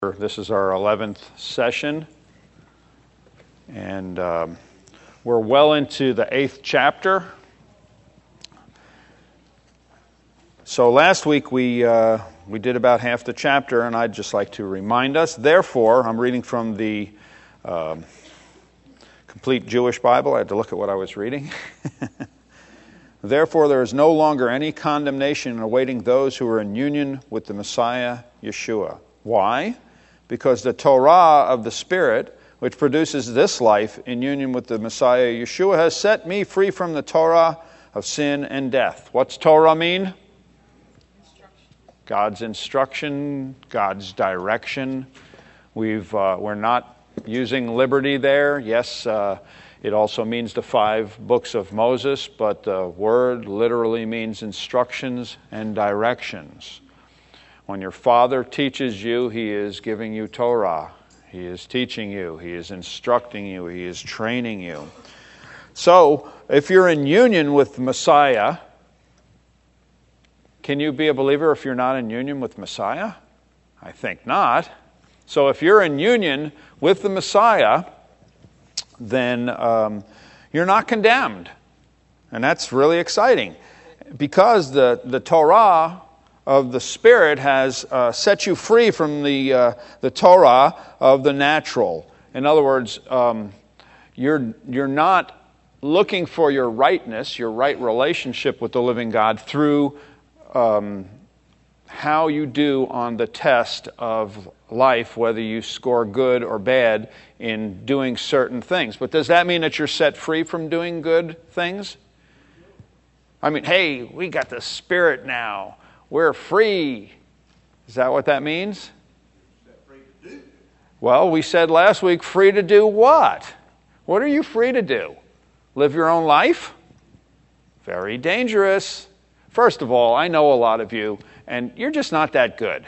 This is our 11th session, and we're well into the 8th chapter. So last week we did about half the chapter, and I'd just like to remind us. Therefore, I'm reading from the Complete Jewish Bible. I had to look at what I was reading. Therefore, there is no longer any condemnation awaiting those who are in union with the Messiah, Yeshua. Why? Because the Torah of the Spirit, which produces this life in union with the Messiah, Yeshua, has set me free from the Torah of sin and death. What's Torah mean? God's instruction, God's direction. We're not using liberty there. Yes, it also means the 5 books of Moses, but the word literally means instructions and directions. When your father teaches you, he is giving you Torah. He is teaching you. He is instructing you. He is training you. So, if you're in union with Messiah, can you be a believer if you're not in union with Messiah? I think not. So if you're in union with the Messiah, then you're not condemned. And that's really exciting. Because the Torah of the Spirit has set you free from the Torah of the natural. In other words, you're not looking for your rightness, your right relationship with the living God through how you do on the test of life, whether you score good or bad in doing certain things. But does that mean that you're set free from doing good things? I mean, hey, we got the Spirit now. We're free. Is that what that means? Well, we said last week, free to do what? What are you free to do? Live your own life? Very dangerous. First of all, I know a lot of you, and you're just not that good.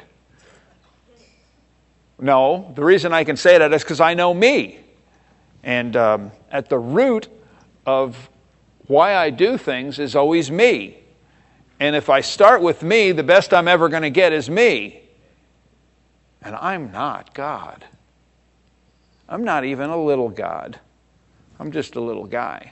No, the reason I can say that is because I know me. And at the root of why I do things is always me. And if I start with me, the best I'm ever going to get is me. And I'm not God. I'm not even a little God. I'm just a little guy.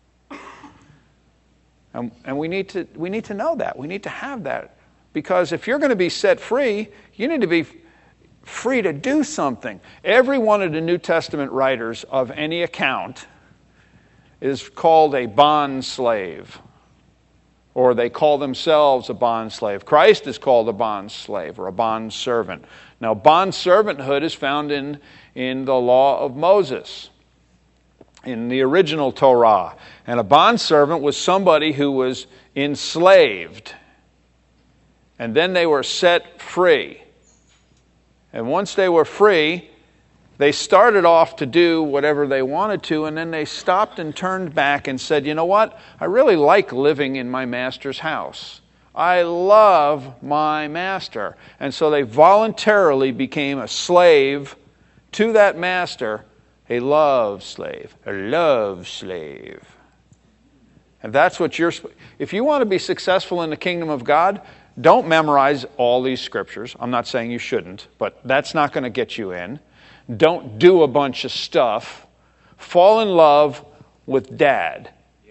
And we need to know that. We need to have that. Because if you're going to be set free, you need to be free to do something. Every one of the New Testament writers of any account is called a bond slave. Or they call themselves a bond slave. Christ is called a bond slave or a bond servant. Now, bond servanthood is found in the law of Moses, in the original Torah. And a bond servant was somebody who was enslaved. And then they were set free. And once they were free, they started off to do whatever they wanted to, and then they stopped and turned back and said, you know what? I really like living in my master's house. I love my master. And so they voluntarily became a slave to that master, a love slave, a love slave. And that's what if you want to be successful in the kingdom of God, don't memorize all these scriptures. I'm not saying you shouldn't, but that's not going to get you in. Don't do a bunch of stuff. Fall in love with Dad.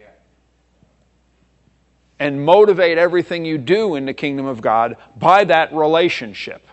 And motivate everything you do in the kingdom of God by that relationship.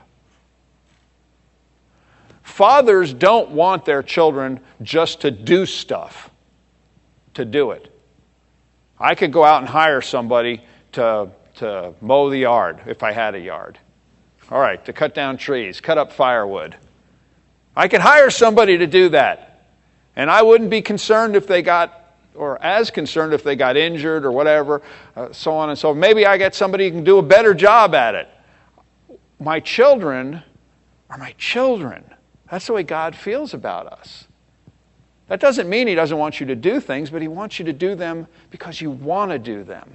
Fathers don't want their children just to do stuff. To do it. I could go out and hire somebody to mow the yard if I had a yard. All right, to cut down trees, cut up firewood. I could hire somebody to do that. And I wouldn't be concerned if they got, or as concerned if they got injured or whatever, so on and so forth. Maybe I get somebody who can do a better job at it. My children are my children. That's the way God feels about us. That doesn't mean He doesn't want you to do things, but He wants you to do them because you want to do them.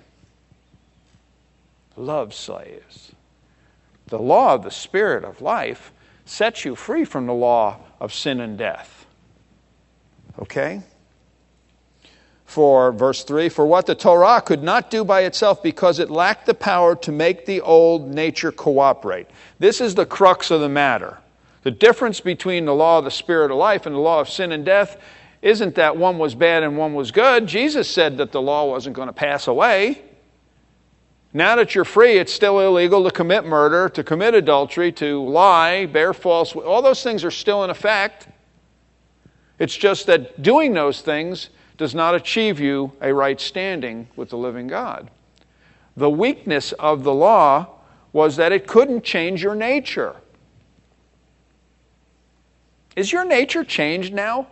Love slaves. The law of the Spirit of life sets you free from the law of sin and death. Okay? For verse 3, for what the Torah could not do by itself because it lacked the power to make the old nature cooperate. This is the crux of the matter. The difference between the law of the Spirit of life and the law of sin and death isn't that one was bad and one was good. Jesus said that the law wasn't going to pass away. Now that you're free, it's still illegal to commit murder, to commit adultery, to lie, bear false. All those things are still in effect. It's just that doing those things does not achieve you a right standing with the living God. The weakness of the law was that it couldn't change your nature. Is your nature changed now?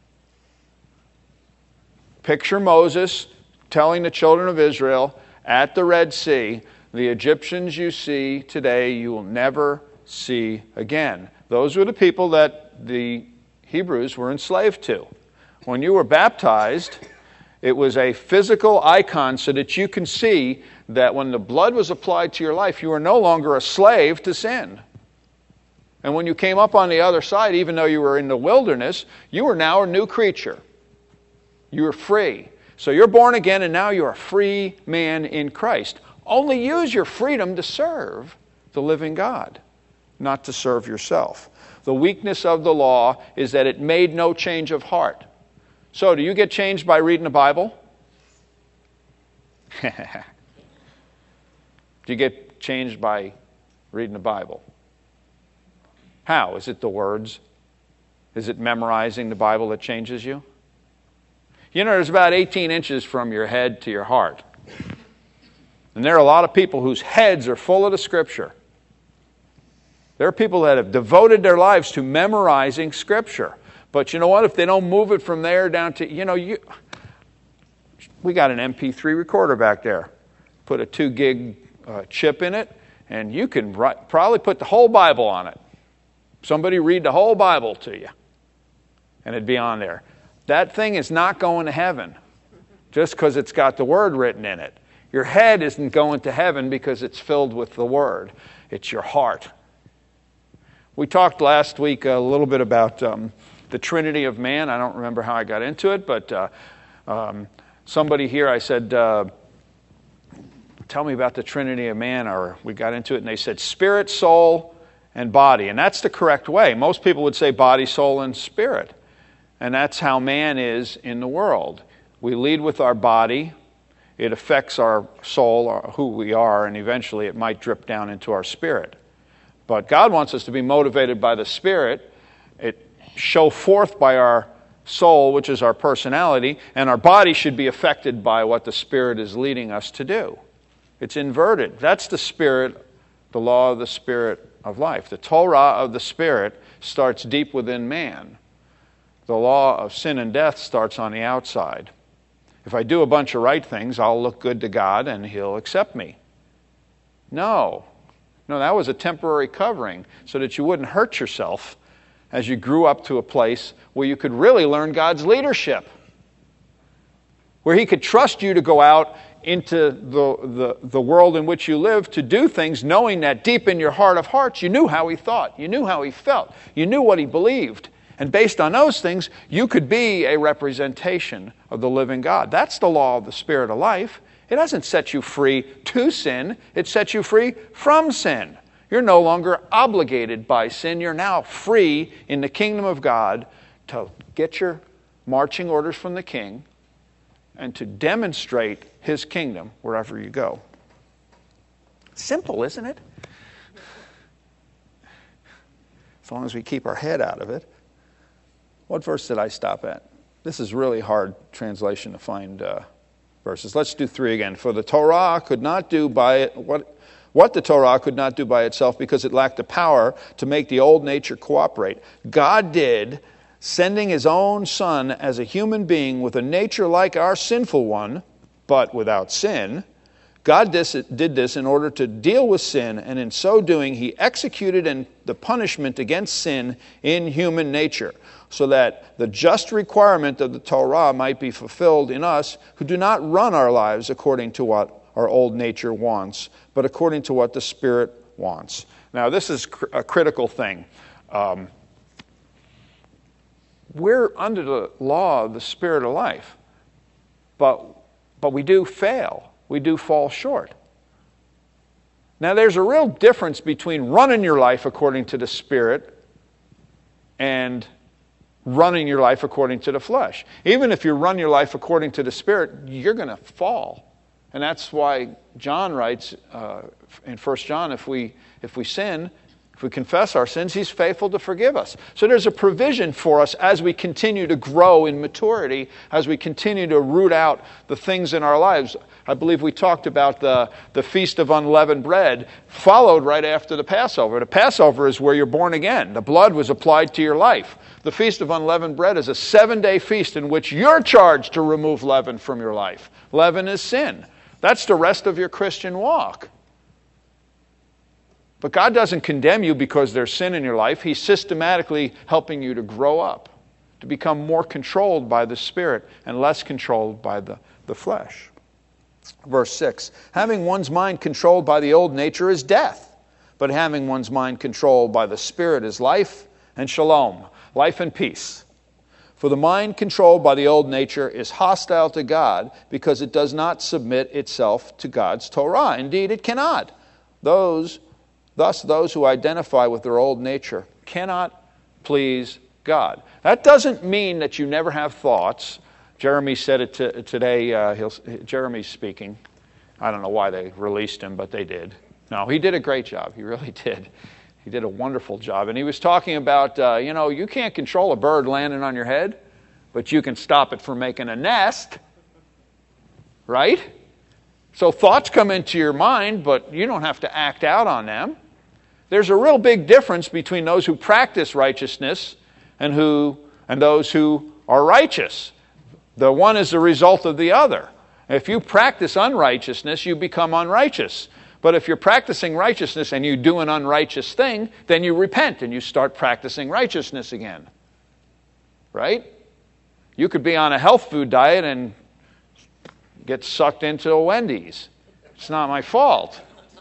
Picture Moses telling the children of Israel at the Red Sea, the Egyptians you see today, you will never see again. Those were the people that the Hebrews were enslaved to. When you were baptized, it was a physical icon so that you can see that when the blood was applied to your life, you were no longer a slave to sin. And when you came up on the other side, even though you were in the wilderness, you were now a new creature. You were free. So you're born again, and now you're a free man in Christ. Only use your freedom to serve the living God, not to serve yourself. The weakness of the law is that it made no change of heart. So do you get changed by reading the Bible? Do you get changed by reading the Bible? How? Is it the words? Is it memorizing the Bible that changes you? You know, there's about 18 inches from your head to your heart. And there are a lot of people whose heads are full of the Scripture. There are people that have devoted their lives to memorizing Scripture. But you know what? If they don't move it from there down to, we got an MP3 recorder back there. Put a 2 gig chip in it, and you can probably put the whole Bible on it. Somebody read the whole Bible to you, and it'd be on there. That thing is not going to heaven just because it's got the Word written in it. Your head isn't going to heaven because it's filled with the Word. It's your heart. We talked last week a little bit about the Trinity of man. I don't remember how I got into it, but somebody here, I said, tell me about the Trinity of man, or we got into it, and they said spirit, soul, and body. And that's the correct way. Most people would say body, soul, and spirit. And that's how man is in the world. We lead with our body. It affects our soul, or who we are, and eventually it might drip down into our spirit. But God wants us to be motivated by the Spirit. It show forth by our soul, which is our personality, and our body should be affected by what the Spirit is leading us to do. It's inverted. That's the Spirit, the law of the Spirit of life. The Torah of the Spirit starts deep within man. The law of sin and death starts on the outside. If I do a bunch of right things, I'll look good to God and He'll accept me. No, that was a temporary covering so that you wouldn't hurt yourself as you grew up to a place where you could really learn God's leadership, where He could trust you to go out into the world in which you live to do things, knowing that deep in your heart of hearts you knew how He thought, you knew how He felt, you knew what He believed. And based on those things, you could be a representation of the living God. That's the law of the Spirit of life. It doesn't set you free to sin. It sets you free from sin. You're no longer obligated by sin. You're now free in the kingdom of God to get your marching orders from the King and to demonstrate His kingdom wherever you go. Simple, isn't it? As long as we keep our head out of it. What verse did I stop at? This is really hard translation to find verses. Let's do 3 again. For the Torah could not do by it what the Torah could not do by itself because it lacked the power to make the old nature cooperate. God did, sending His own Son as a human being with a nature like our sinful one, but without sin. God did this in order to deal with sin, and in so doing He executed the punishment against sin in human nature, so that the just requirement of the Torah might be fulfilled in us who do not run our lives according to what our old nature wants, but according to what the Spirit wants. Now, this is a critical thing. We're under the law of the Spirit of life, but we do fail. We do fall short. Now, there's a real difference between running your life according to the Spirit and running your life according to the flesh. Even if you run your life according to the Spirit, you're going to fall. And that's why John writes in 1 John, if we sin, if we confess our sins, He's faithful to forgive us. So there's a provision for us as we continue to grow in maturity, as we continue to root out the things in our lives. I believe we talked about the Feast of Unleavened Bread, followed right after the Passover. The Passover is where you're born again. The blood was applied to your life. The Feast of Unleavened Bread is a 7-day feast in which you're charged to remove leaven from your life. Leaven is sin. That's the rest of your Christian walk. But God doesn't condemn you because there's sin in your life. He's systematically helping you to grow up, to become more controlled by the Spirit and less controlled by the flesh. Verse 6, having one's mind controlled by the old nature is death, but having one's mind controlled by the Spirit is life and shalom, life and peace. For the mind controlled by the old nature is hostile to God because it does not submit itself to God's Torah. Indeed, it cannot. Thus, those who identify with their old nature cannot please God. That doesn't mean that you never have thoughts. Jeremy said it today. Jeremy's speaking. I don't know why they released him, but they did. No, he did a great job. He really did. He did a wonderful job. And he was talking about, you can't control a bird landing on your head, but you can stop it from making a nest. Right? So thoughts come into your mind, but you don't have to act out on them. There's a real big difference between those who practice righteousness and those who are righteous. The one is the result of the other. If you practice unrighteousness, you become unrighteous. But if you're practicing righteousness and you do an unrighteous thing, then you repent and you start practicing righteousness again. Right? You could be on a health food diet and get sucked into a Wendy's. It's not my fault.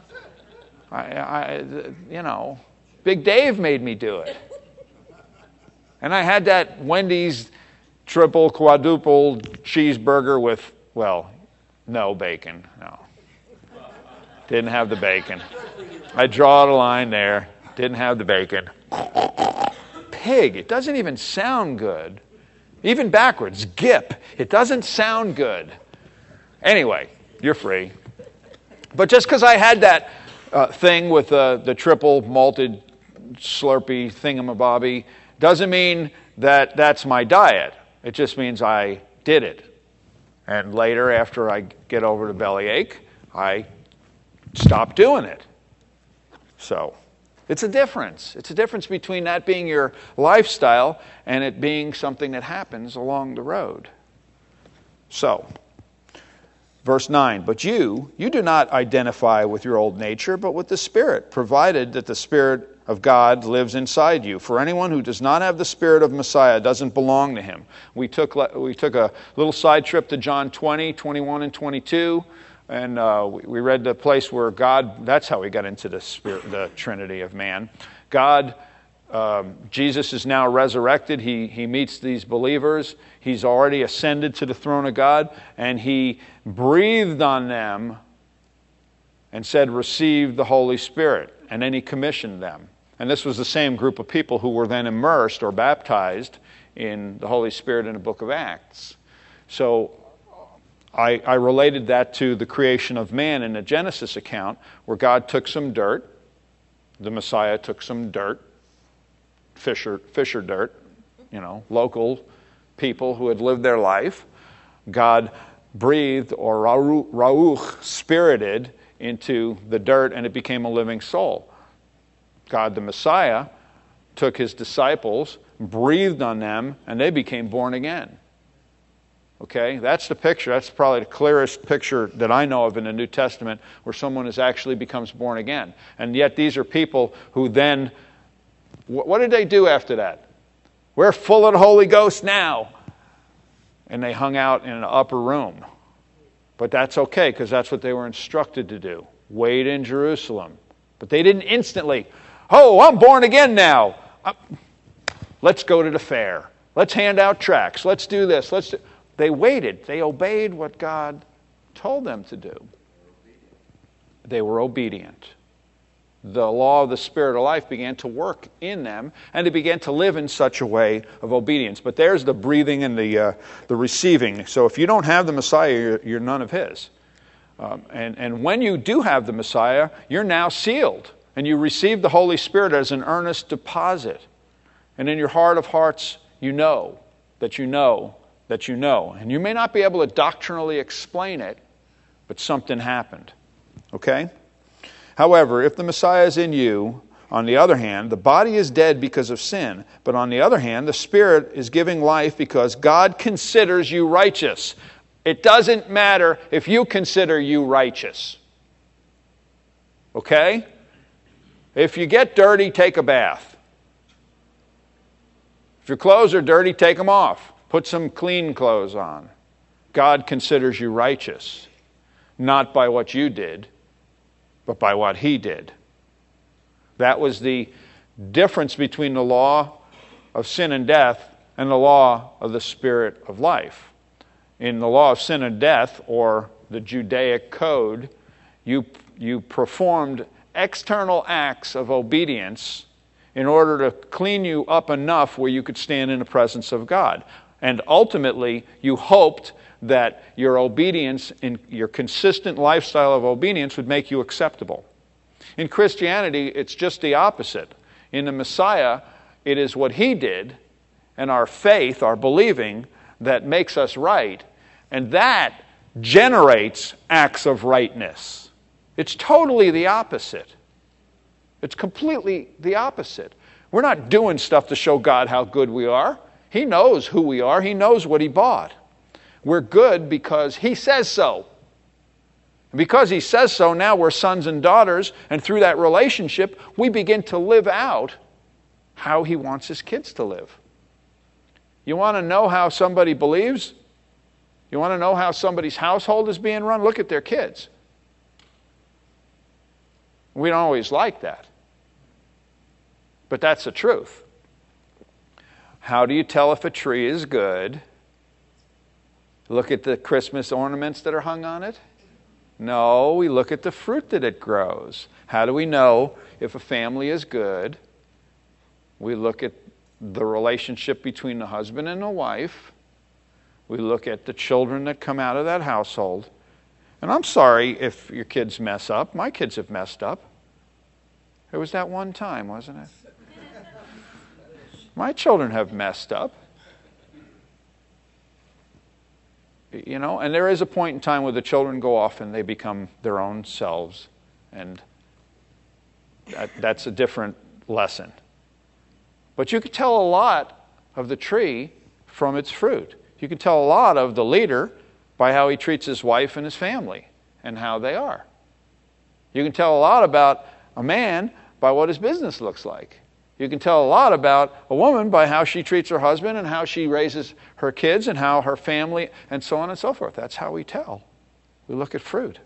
Big Dave made me do it. And I had that Wendy's triple, quadruple cheeseburger with, no bacon. No. Didn't have the bacon. I draw the line there. Didn't have the bacon. Pig. It doesn't even sound good. Even backwards. Gip. It doesn't sound good. Anyway, you're free. But just because I had that thing with the triple malted Slurpee thingamabobby doesn't mean that that's my diet. It just means I did it. And later, after I get over the bellyache, I stop doing it. So, it's a difference. It's a difference between that being your lifestyle and it being something that happens along the road. So, verse 9, but you do not identify with your old nature, but with the Spirit, provided that the Spirit of God lives inside you. For anyone who does not have the Spirit of Messiah doesn't belong to Him. We took a little side trip to John 20, 21, and 22. And we read the place where God, that's how we got into the Trinity of man. God, Jesus is now resurrected. He meets these believers. He's already ascended to the throne of God. And He breathed on them and said, receive the Holy Spirit. And then He commissioned them. And this was the same group of people who were then immersed or baptized in the Holy Spirit in the book of Acts. So I related that to the creation of man in the Genesis account, where God took some dirt, the Messiah took some dirt, fisher dirt, local people who had lived their life. God breathed, or Ruach, spirited into the dirt, and it became a living soul. God the Messiah took His disciples, breathed on them, and they became born again. Okay, that's the picture. That's probably the clearest picture that I know of in the New Testament where someone actually becomes born again. And yet these are people who then, what did they do after that? We're full of the Holy Ghost now. And they hung out in an upper room. But that's okay, because that's what they were instructed to do. Wait in Jerusalem. But they didn't instantly, I'm born again now. Let's go to the fair. Let's hand out tracts. Let's do this. They waited. They obeyed what God told them to do. They were obedient. the law of the Spirit of life began to work in them, and they began to live in such a way of obedience. But there's the breathing and the receiving. So if you don't have the Messiah, you're none of His. And when you do have the Messiah, you're now sealed, and you receive the Holy Spirit as an earnest deposit. And in your heart of hearts, you know that you know that you know. And you may not be able to doctrinally explain it, but something happened. Okay? However, if the Messiah is in you, on the other hand, the body is dead because of sin, but on the other hand, the Spirit is giving life because God considers you righteous. It doesn't matter if you consider you righteous. Okay? If you get dirty, take a bath. If your clothes are dirty, take them off. Put some clean clothes on. God considers you righteous, not by what you did, but by what He did. That was the difference between the law of sin and death and the law of the Spirit of life. In the law of sin and death, or the Judaic code, you performed external acts of obedience in order to clean you up enough where you could stand in the presence of God. And ultimately, you hoped that your obedience, in your consistent lifestyle of obedience, would make you acceptable. In Christianity, it's just the opposite. In the Messiah, it is what He did and our faith, our believing, that makes us right. And that generates acts of rightness. It's totally the opposite. It's completely the opposite. We're not doing stuff to show God how good we are. He knows who we are. He knows what He bought. We're good because He says so. And because He says so, now we're sons and daughters, and through that relationship, we begin to live out how He wants His kids to live. You want to know how somebody believes? You want to know how somebody's household is being run? Look at their kids. We don't always like that. But that's the truth. How do you tell if a tree is good? Look at the Christmas ornaments that are hung on it? No, we look at the fruit that it grows. How do we know if a family is good? We look at the relationship between the husband and the wife. We look at the children that come out of that household. And I'm sorry if your kids mess up. My kids have messed up. There was that one time, wasn't it? My children have messed up. You know, and there is a point in time where the children go off and they become their own selves. And that's a different lesson. But you can tell a lot of the tree from its fruit. You can tell a lot of the leader by how he treats his wife and his family and how they are. You can tell a lot about a man by what his business looks like. You can tell a lot about a woman by how she treats her husband and how she raises her kids and how her family and so on and so forth. That's how we tell. We look at fruit.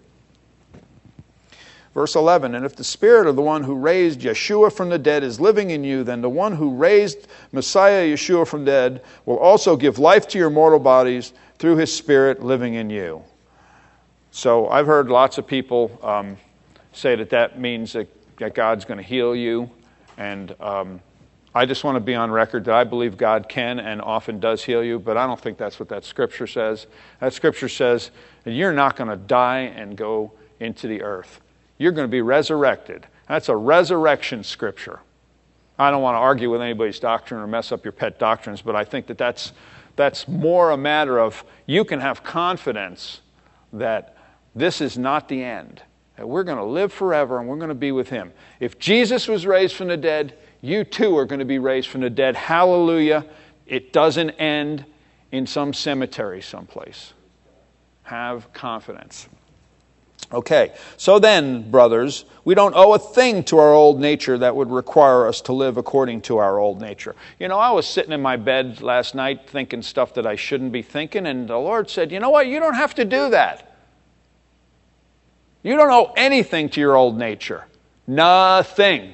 Verse 11, and if the Spirit of the one who raised Yeshua from the dead is living in you, then the one who raised Messiah Yeshua from the dead will also give life to your mortal bodies through His Spirit living in you. So I've heard lots of people say that means that God's going to heal you. And I just want to be on record that I believe God can and often does heal you, but I don't think that's what that Scripture says. That Scripture says that you're not going to die and go into the earth. You're going to be resurrected. That's a resurrection Scripture. I don't want to argue with anybody's doctrine or mess up your pet doctrines, but I think that's more a matter of you can have confidence that this is not the end. That we're going to live forever and we're going to be with Him. If Jesus was raised from the dead, you too are going to be raised from the dead. Hallelujah. It doesn't end in some cemetery someplace. Have confidence. Okay, so then, brothers, we don't owe a thing to our old nature that would require us to live according to our old nature. You know, I was sitting in my bed last night thinking stuff that I shouldn't be thinking, and the Lord said, you know what, you don't have to do that. You don't owe anything to your old nature. Nothing.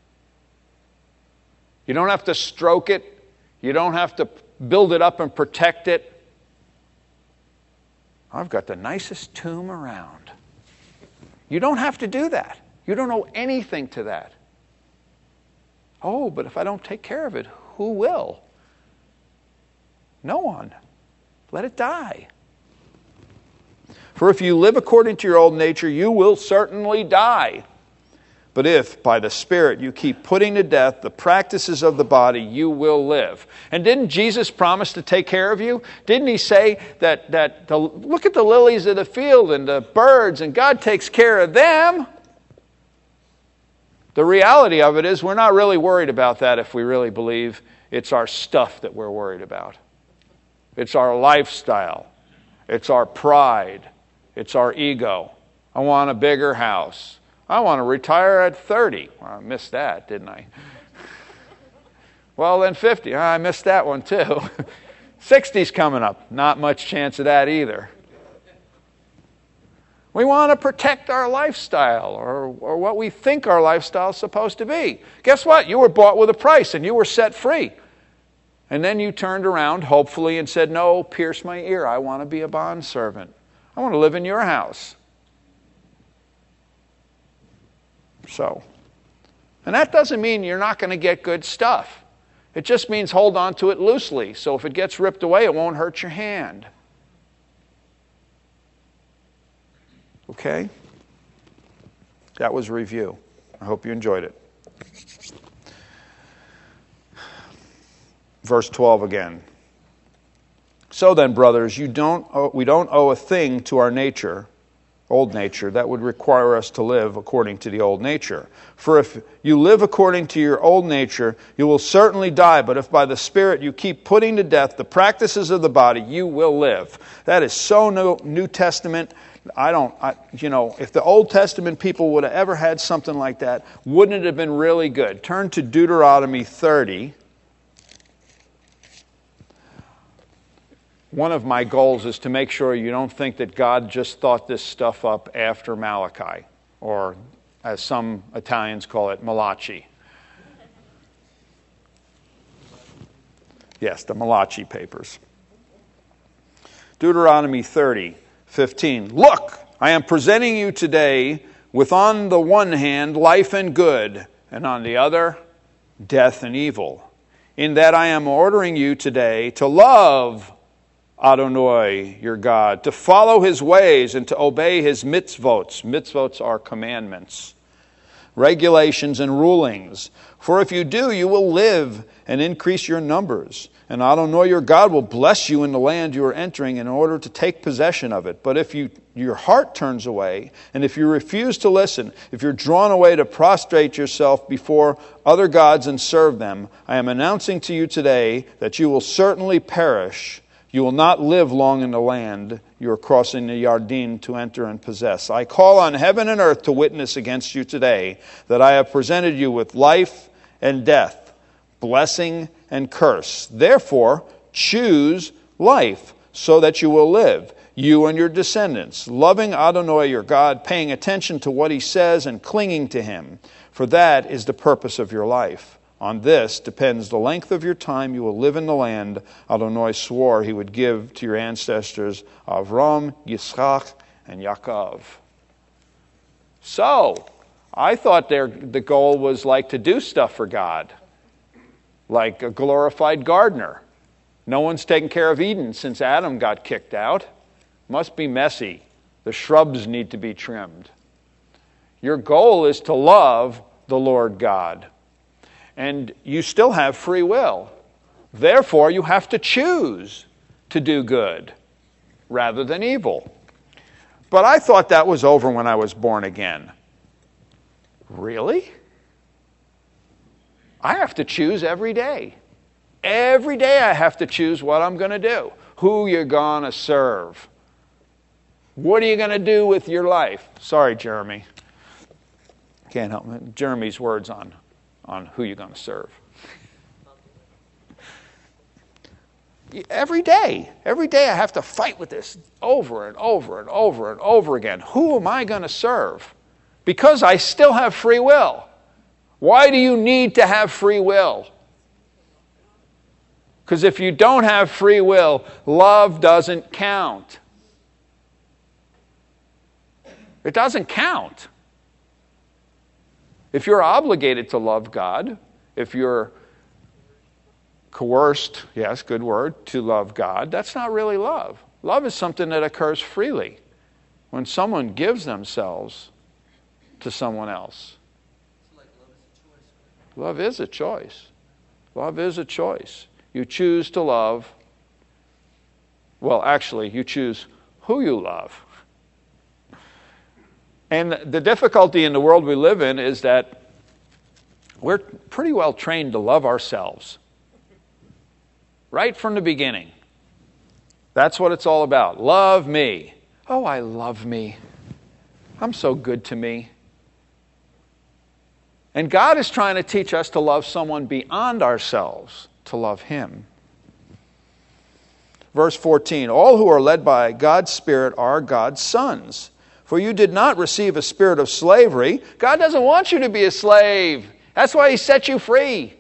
You don't have to stroke it. You don't have to build it up and protect it. I've got the nicest tomb around. You don't have to do that. You don't owe anything to that. Oh, but if I don't take care of it, who will? No one. Let it die. For if you live according to your old nature, you will certainly die. But if, by the Spirit, you keep putting to death the practices of the body, you will live. And didn't Jesus promise to take care of you? Didn't he say that look at the lilies of the field and the birds, and God takes care of them? The reality of it is we're not really worried about that if we really believe it's our stuff that we're worried about. It's our lifestyle. It's our pride. It's our ego. I want a bigger house. I want to retire at 30. Well, I missed that, didn't I? Well, then 50. I missed that one too. 60's coming up. Not much chance of that either. We want to protect our lifestyle or what we think our lifestyle is supposed to be. Guess what? You were bought with a price and you were set free. And then you turned around, hopefully, and said, no, pierce my ear. I want to be a bondservant. I want to live in your house. So, and that doesn't mean you're not going to get good stuff. It just means hold on to it loosely. So if it gets ripped away, it won't hurt your hand. Okay? That was a review. I hope you enjoyed it. Verse 12 again. So then, brothers, we don't owe a thing to our nature, old nature, that would require us to live according to the old nature. For if you live according to your old nature, you will certainly die. But if by the Spirit you keep putting to death the practices of the body, you will live. That is so New Testament. If the Old Testament people would have ever had something like that, wouldn't it have been really good? Turn to Deuteronomy 30. One of my goals is to make sure you don't think that God just thought this stuff up after Malachi, or as some Italians call it, Malachi. Yes, the Malachi Papers. Deuteronomy 30:15. Look, I am presenting you today with on the one hand life and good, and on the other death and evil. In that I am ordering you today to love Adonai, your God, to follow his ways and to obey his mitzvot. Mitzvot are commandments, regulations, and rulings. For if you do, you will live and increase your numbers. And Adonai, your God, will bless you in the land you are entering in order to take possession of it. But if your heart turns away, and if you refuse to listen, if you're drawn away to prostrate yourself before other gods and serve them, I am announcing to you today that you will certainly perish. You will not live long in the land you are crossing the Yarden to enter and possess. I call on heaven and earth to witness against you today that I have presented you with life and death, blessing and curse. Therefore, choose life so that you will live, you and your descendants, loving Adonai your God, paying attention to what he says and clinging to him, for that is the purpose of your life. On this depends the length of your time you will live in the land Adonai swore he would give to your ancestors, Avram, Yitzchak, and Yaakov. So, I thought the goal was like to do stuff for God, like a glorified gardener. No one's taken care of Eden since Adam got kicked out. Must be messy. The shrubs need to be trimmed. Your goal is to love the Lord God. And you still have free will. Therefore, you have to choose to do good rather than evil. But I thought that was over when I was born again. Really? I have to choose every day. Every day I have to choose what I'm going to do. Who you're going to serve. What are you going to do with your life? Sorry, Jeremy. Can't help it. Jeremy's words on who you're going to serve. Every day I have to fight with this over and over and over and over again. Who am I going to serve? Because I still have free will. Why do you need to have free will? Because if you don't have free will, love doesn't count. It doesn't count. If you're obligated to love God, if you're coerced, yes, good word, to love God, that's not really love. Love is something that occurs freely when someone gives themselves to someone else. Love is a choice. Love is a choice. You choose to love. Well, actually, you choose who you love. And the difficulty in the world we live in is that we're pretty well trained to love ourselves. Right from the beginning. That's what it's all about. Love me. Oh, I love me. I'm so good to me. And God is trying to teach us to love someone beyond ourselves, to love Him. Verse 14, all who are led by God's Spirit are God's sons. For you did not receive a spirit of slavery. God doesn't want you to be a slave. That's why He set you free.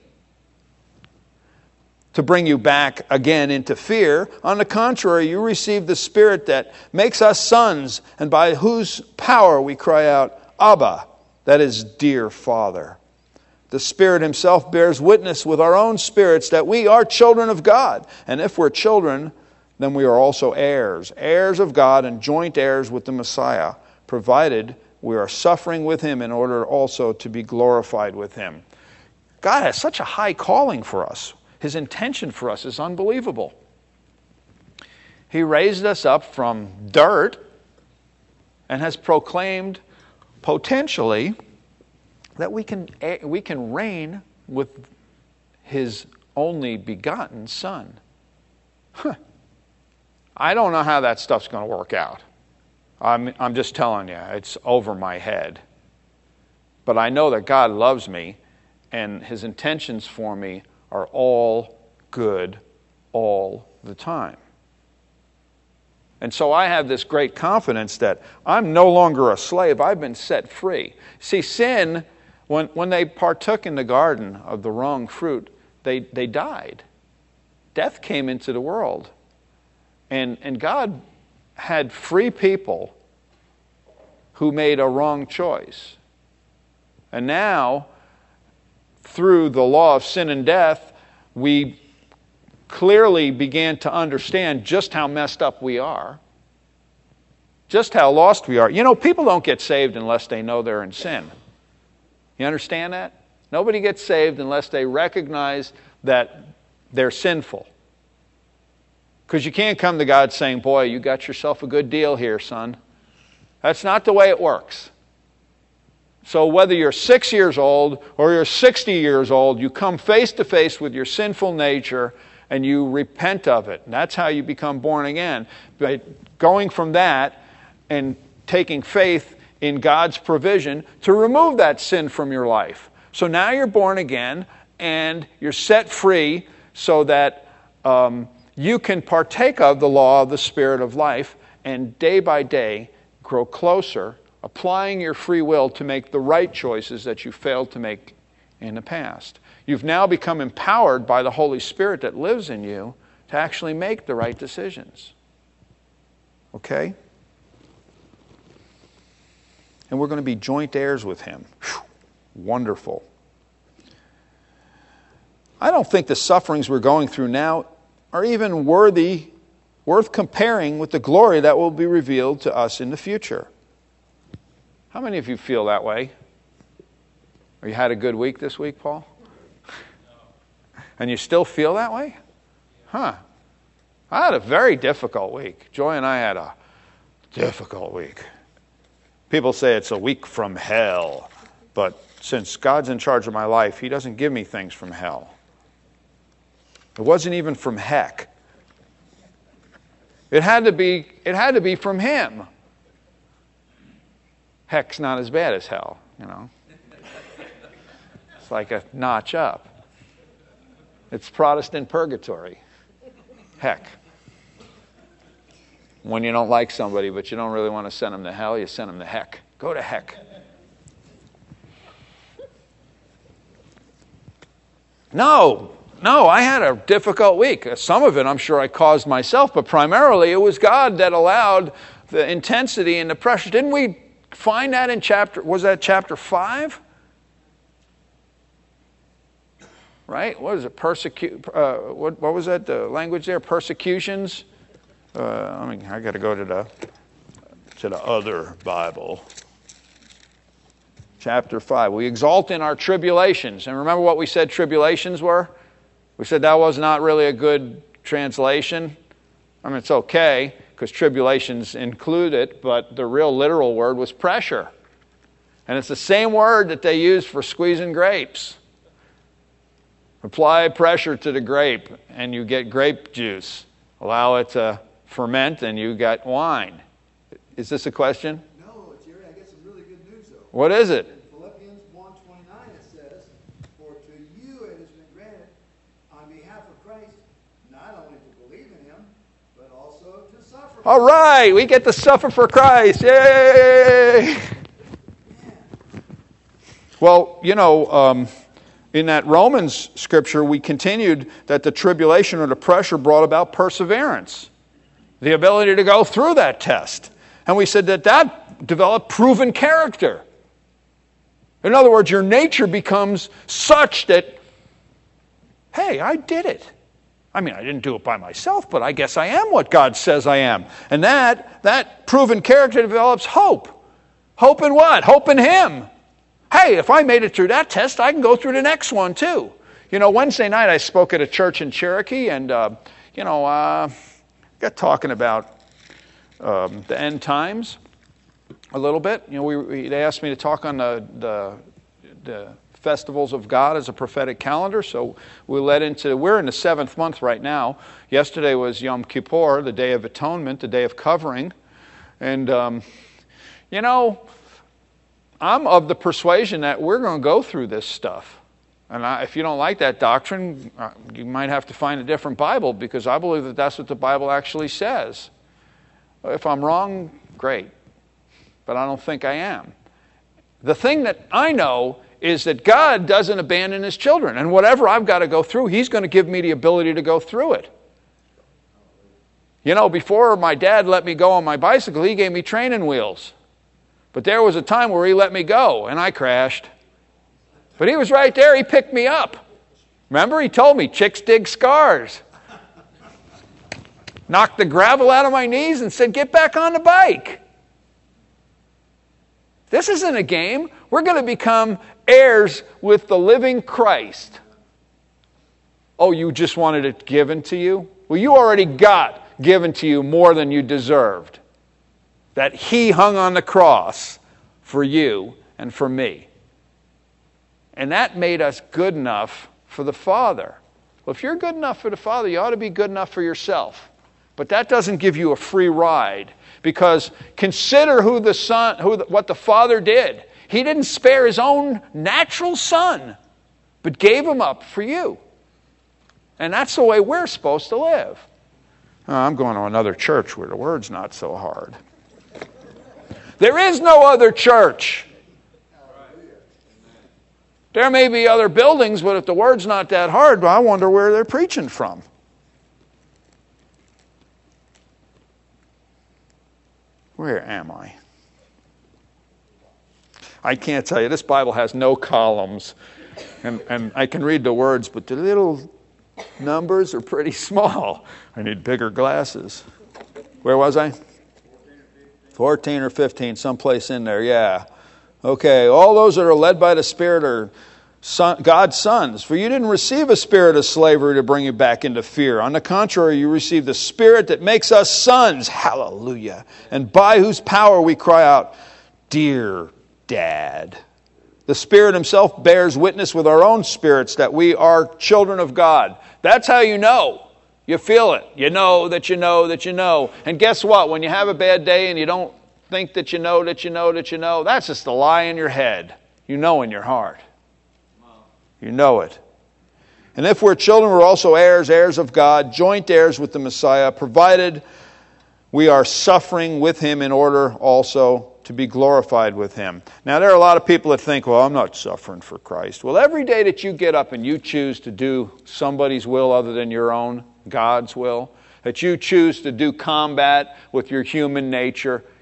To bring you back again into fear. On the contrary, you received the Spirit that makes us sons, and by whose power we cry out, Abba, that is, dear Father. The Spirit Himself bears witness with our own spirits that we are children of God. And if we're children, then we are also heirs, heirs of God and joint heirs with the Messiah, provided we are suffering with Him in order also to be glorified with Him. God has such a high calling for us. His intention for us is unbelievable. He raised us up from dirt and has proclaimed potentially that we can reign with His only begotten Son. I don't know how that stuff's going to work out. I'm just telling you, it's over my head. But I know that God loves me, and His intentions for me are all good all the time. And so I have this great confidence that I'm no longer a slave. I've been set free. See, sin, when they partook in the garden of the wrong fruit, they died. Death came into the world. And God had free people who made a wrong choice. And now, through the law of sin and death, we clearly began to understand just how messed up we are. Just how lost we are. You know, people don't get saved unless they know they're in sin. You understand that? Nobody gets saved unless they recognize that they're sinful. Because you can't come to God saying, boy, you got yourself a good deal here, son. That's not the way it works. So whether you're 6 years old or you're 60 years old, you come face to face with your sinful nature and you repent of it. And that's how you become born again. But going from that and taking faith in God's provision to remove that sin from your life. So now you're born again and you're set free so that you can partake of the law of the Spirit of life and day by day grow closer, applying your free will to make the right choices that you failed to make in the past. You've now become empowered by the Holy Spirit that lives in you to actually make the right decisions. Okay? And we're going to be joint heirs with Him. Whew, wonderful. I don't think the sufferings we're going through now are even worth comparing with the glory that will be revealed to us in the future. How many of you feel that way? Or you had a good week this week, Paul? And you still feel that way? Huh. I had a very difficult week. Joy and I had a difficult week. People say it's a week from hell. But since God's in charge of my life, He doesn't give me things from hell. It wasn't even from heck. It had to be from Him. Heck's not as bad as hell, you know. It's like a notch up. It's Protestant purgatory. Heck. When you don't like somebody, but you don't really want to send them to hell, you send them to heck. Go to heck. No, I had a difficult week. Some of it I'm sure I caused myself, but primarily it was God that allowed the intensity and the pressure. Didn't we find that in chapter 5? right? What is it? What was that? The language there? Persecutions. I got to go to the other Bible. Chapter 5. We exult in our tribulations. And remember what we said tribulations were? We said that was not really a good translation. I mean, it's okay, because tribulations include it, but the real literal word was pressure. And it's the same word that they use for squeezing grapes. Apply pressure to the grape, and you get grape juice. Allow it to ferment, and you get wine. Is this a question? No, Jerry, I get some really good news, though. What is it? In Philippians 1:29, it says, "For to you it has been granted, on behalf of Christ, not only to believe in him, but also to suffer." All right, we get to suffer for Christ. Yay! Well, in that Romans scripture, we continued that the tribulation or the pressure brought about perseverance, the ability to go through that test. And we said that developed proven character. In other words, your nature becomes such that, hey, I did it. I mean, I didn't do it by myself, but I guess I am what God says I am. And that proven character develops hope. Hope in what? Hope in Him. Hey, if I made it through that test, I can go through the next one too. Wednesday night I spoke at a church in Cherokee, and got talking about the end times a little bit. They asked me to talk on the festivals of God as a prophetic calendar, so we're in the 7th month right now. Yesterday was Yom Kippur, the Day of Atonement, the Day of Covering, and I'm of the persuasion that we're going to go through this stuff. And if you don't like that doctrine, you might have to find a different Bible, because I believe that that's what the Bible actually says. If I'm wrong, great. But I don't think I am. The thing that I know is that God doesn't abandon His children. And whatever I've got to go through, He's going to give me the ability to go through it. Before my dad let me go on my bicycle, he gave me training wheels. But there was a time where he let me go, and I crashed. But he was right there. He picked me up. Remember, he told me, chicks dig scars. Knocked the gravel out of my knees and said, get back on the bike. This isn't a game. We're going to become heirs with the living Christ. Oh, you just wanted it given to you? Well, you already got given to you more than you deserved. That He hung on the cross for you and for me. And that made us good enough for the Father. Well, if you're good enough for the Father, you ought to be good enough for yourself. But that doesn't give you a free ride, because consider what the Father did. He didn't spare His own natural Son, but gave Him up for you. And that's the way we're supposed to live. I'm going to another church where the word's not so hard. There is no other church. There may be other buildings, but if the word's not that hard, I wonder where they're preaching from. Where am I? I can't tell you. This Bible has no columns, and I can read the words, but the little numbers are pretty small. I need bigger glasses. Where was I? 14 or 15, someplace in there, yeah. Okay, all those that are led by the Spirit are God's sons. For you didn't receive a spirit of slavery to bring you back into fear. On the contrary, you received the Spirit that makes us sons. Hallelujah. And by whose power we cry out, Dear Dad. The Spirit Himself bears witness with our own spirits that we are children of God. That's how you know. You feel it. You know that you know that you know. And guess what? When you have a bad day and you don't think that you know that you know that you know, that's just a lie in your head. You know in your heart. You know it. And if we're children, we're also heirs of God, joint heirs with the Messiah, provided we are suffering with Him in order also to be glorified with Him. Now, there are a lot of people that think, well, I'm not suffering for Christ. Well, every day that you get up and you choose to do somebody's will other than your own, God's will, that you choose to do combat with your human nature,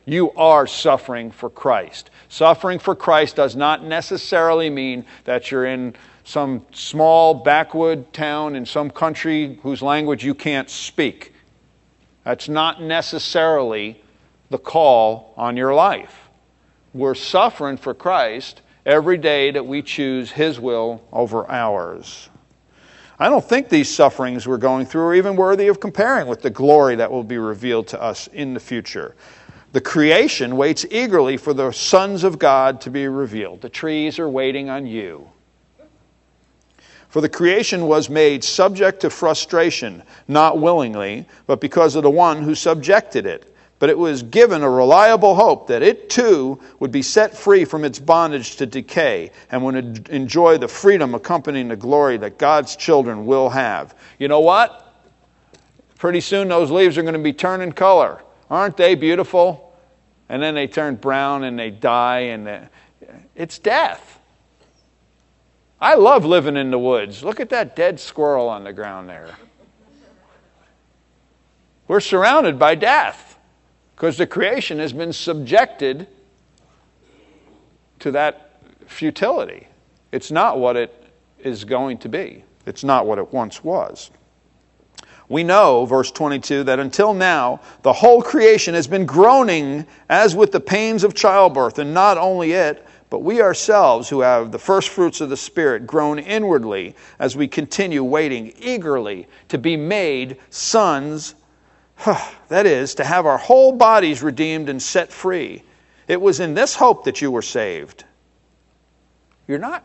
You are suffering for Christ. Suffering for Christ does not necessarily mean that you're in some small backwood town in some country whose language you can't speak. That's not necessarily the call on your life. We're suffering for Christ every day that we choose His will over ours. I don't think these sufferings we're going through are even worthy of comparing with the glory that will be revealed to us in the future. The creation waits eagerly for the sons of God to be revealed. The trees are waiting on you. For the creation was made subject to frustration, not willingly, but because of the one who subjected it. But it was given a reliable hope that it too would be set free from its bondage to decay and would enjoy the freedom accompanying the glory that God's children will have. You know what? Pretty soon those leaves are going to be turning color. Aren't they beautiful? And then they turn brown and they die, and it's death. I love living in the woods. Look at that dead squirrel on the ground there. We're surrounded by death because the creation has been subjected to that futility. It's not what it is going to be. It's not what it once was. We know, verse 22, that until now, the whole creation has been groaning as with the pains of childbirth, and not only it, but we ourselves who have the first fruits of the Spirit groan inwardly as we continue waiting eagerly to be made sons, that is, to have our whole bodies redeemed and set free. It was in this hope that you were saved. You're not,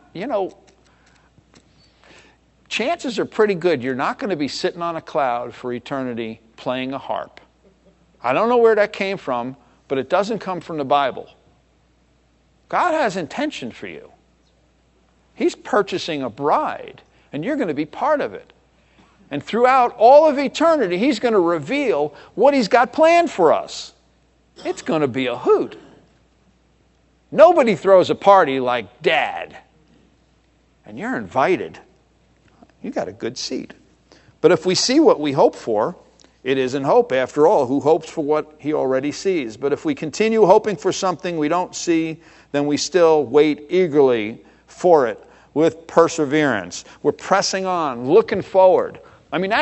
chances are pretty good you're not going to be sitting on a cloud for eternity playing a harp. I don't know where that came from, but it doesn't come from the Bible. God has intention for you. He's purchasing a bride, and you're going to be part of it. And throughout all of eternity, He's going to reveal what He's got planned for us. It's going to be a hoot. Nobody throws a party like Dad. And you're invited. You got a good seat. But if we see what we hope for, it isn't hope. After all, who hopes for what he already sees? But if we continue hoping for something we don't see, then we still wait eagerly for it with perseverance. We're pressing on, looking forward. I mean,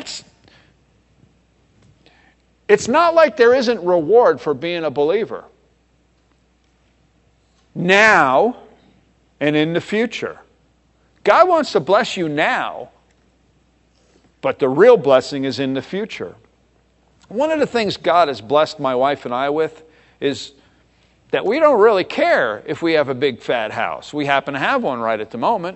it's not like there isn't reward for being a believer. Now and in the future. God wants to bless you now, but the real blessing is in the future. One of the things God has blessed my wife and I with is that we don't really care if we have a big fat house. We happen to have one right at the moment.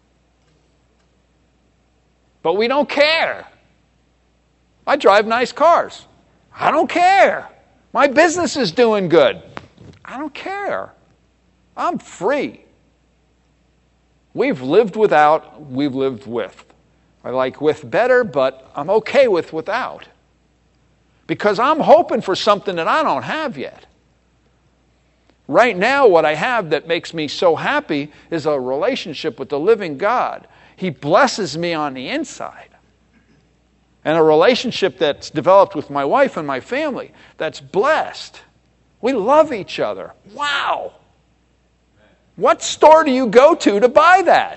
But we don't care. I drive nice cars. I don't care. My business is doing good. I don't care. I'm free. We've lived without, we've lived with. I like with better, but I'm okay with without. Because I'm hoping for something that I don't have yet. Right now, what I have that makes me so happy is a relationship with the living God. He blesses me on the inside. And a relationship that's developed with my wife and my family that's blessed. We love each other. Wow! What store do you go to buy that?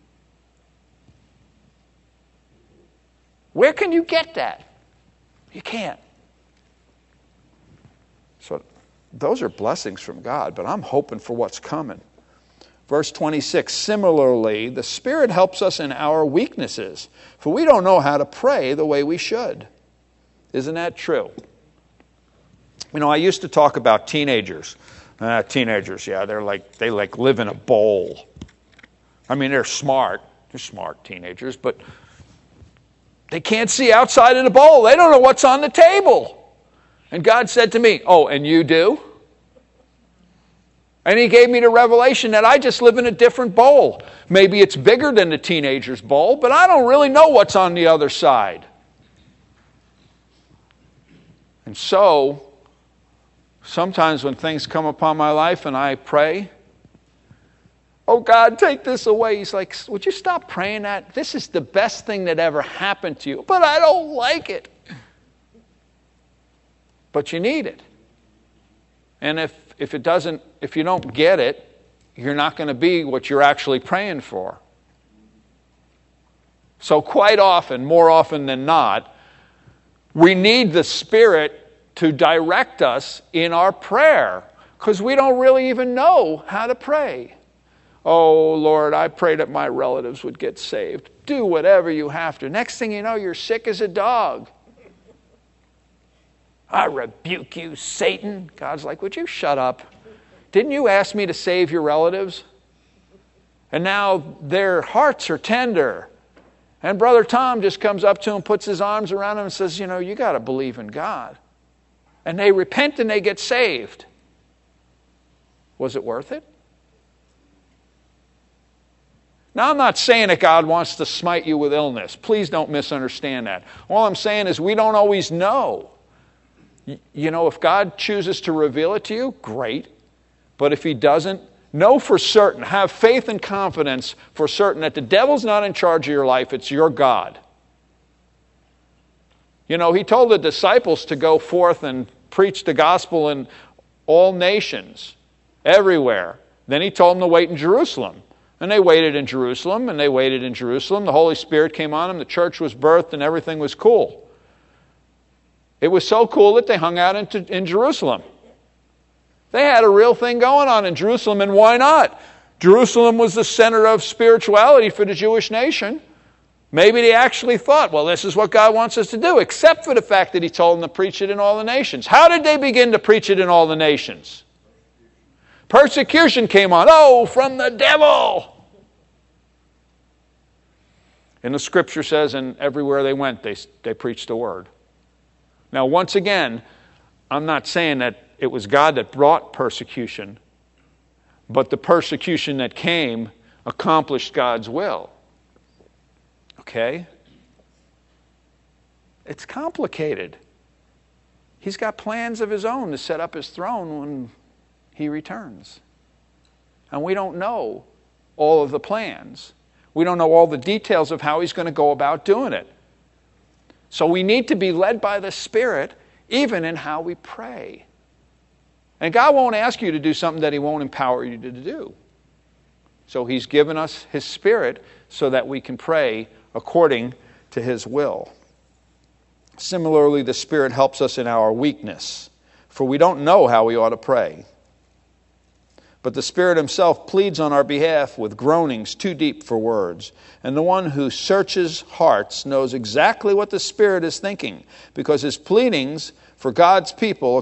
Where can you get that? You can't. So those are blessings from God, but I'm hoping for what's coming. Verse 26, similarly, the Spirit helps us in our weaknesses, for we don't know how to pray the way we should. Isn't that true? I used to talk about teenagers. Teenagers, yeah, they live in a bowl. I mean, they're smart. They're smart teenagers, but they can't see outside of the bowl. They don't know what's on the table. And God said to me, oh, and you do? And He gave me the revelation that I just live in a different bowl. Maybe it's bigger than the teenager's bowl, but I don't really know what's on the other side. And so, sometimes when things come upon my life and I pray, oh God, take this away. He's like, would you stop praying that? This is the best thing that ever happened to you. But I don't like it. But you need it. And if you don't get it, you're not going to be what you're actually praying for. So quite often, more often than not, we need the Spirit to direct us in our prayer because we don't really even know how to pray. Oh, Lord, I pray that my relatives would get saved. Do whatever you have to. Next thing you know, you're sick as a dog. I rebuke you, Satan. God's like, would you shut up? Didn't you ask me to save your relatives? And now their hearts are tender. And Brother Tom just comes up to him, puts his arms around him and says, you got to believe in God. And they repent and they get saved. Was it worth it? Now, I'm not saying that God wants to smite you with illness. Please don't misunderstand that. All I'm saying is we don't always know. If God chooses to reveal it to you, great. But if He doesn't, know for certain, have faith and confidence for certain that the devil's not in charge of your life, it's your God. He told the disciples to go forth and preach the gospel in all nations, everywhere. Then He told them to wait in Jerusalem. And they waited in Jerusalem, and they waited in Jerusalem. The Holy Spirit came on them, the church was birthed, and everything was cool. It was so cool that they hung out in Jerusalem. They had a real thing going on in Jerusalem, and why not? Jerusalem was the center of spirituality for the Jewish nation. Maybe they actually thought, well, this is what God wants us to do, except for the fact that He told them to preach it in all the nations. How did they begin to preach it in all the nations? Persecution came on. Oh, from the devil! And the Scripture says, and everywhere they went, they preached the word. Now, once again, I'm not saying that it was God that brought persecution, but the persecution that came accomplished God's will. Okay? It's complicated. He's got plans of His own to set up His throne when He returns. And we don't know all of the plans. We don't know all the details of how He's going to go about doing it. So we need to be led by the Spirit even in how we pray. And God won't ask you to do something that He won't empower you to do. So He's given us His Spirit so that we can pray according to His will. Similarly, the Spirit helps us in our weakness, for we don't know how we ought to pray. But the Spirit Himself pleads on our behalf with groanings too deep for words. And the one who searches hearts knows exactly what the Spirit is thinking, because His pleadings for God's people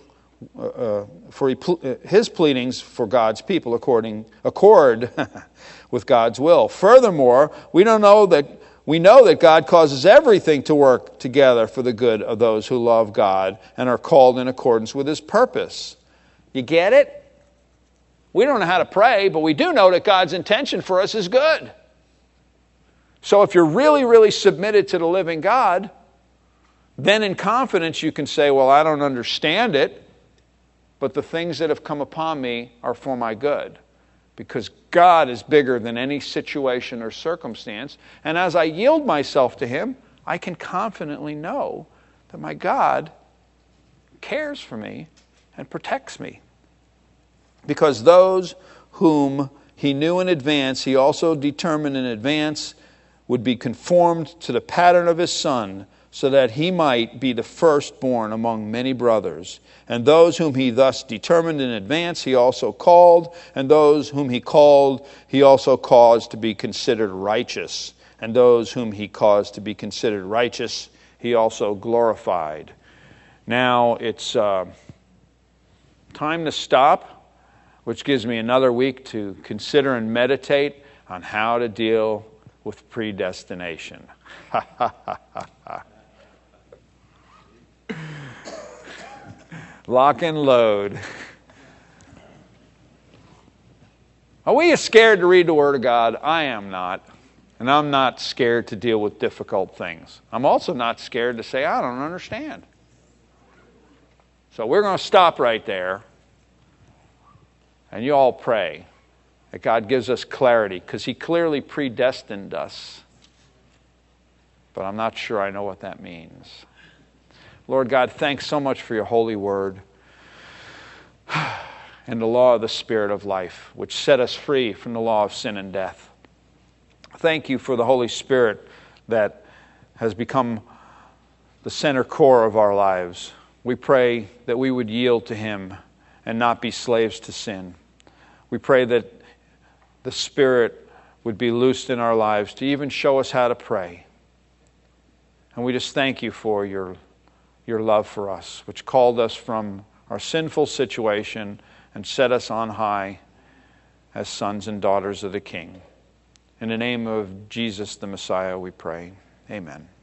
His pleadings for God's people accord with God's will. Furthermore, we know that God causes everything to work together for the good of those who love God and are called in accordance with His purpose. You get it? We don't know how to pray, but we do know that God's intention for us is good. So if you're really, really submitted to the living God, then in confidence you can say, well, I don't understand it, but the things that have come upon me are for my good. Because God is bigger than any situation or circumstance. And as I yield myself to Him, I can confidently know that my God cares for me and protects me. Because those whom He knew in advance, He also determined in advance would be conformed to the pattern of His Son, so that He might be the firstborn among many brothers. And those whom He thus determined in advance, He also called. And those whom He called, He also caused to be considered righteous. And those whom He caused to be considered righteous, He also glorified. Now it's time to stop, which gives me another week to consider and meditate on how to deal with predestination. Lock and load. Are we scared to read the Word of God? I am not. And I'm not scared to deal with difficult things. I'm also not scared to say, I don't understand. So we're going to stop right there. And you all pray that God gives us clarity, because He clearly predestined us. But I'm not sure I know what that means. Lord God, thanks so much for your holy word. and the law of the Spirit of life, which set us free from the law of sin and death. Thank you for the Holy Spirit that has become the center core of our lives. We pray that we would yield to Him and not be slaves to sin. We pray that the Spirit would be loosed in our lives to even show us how to pray. And we just thank you for your love for us, which called us from our sinful situation and set us on high as sons and daughters of the King. In the name of Jesus the Messiah we pray. Amen.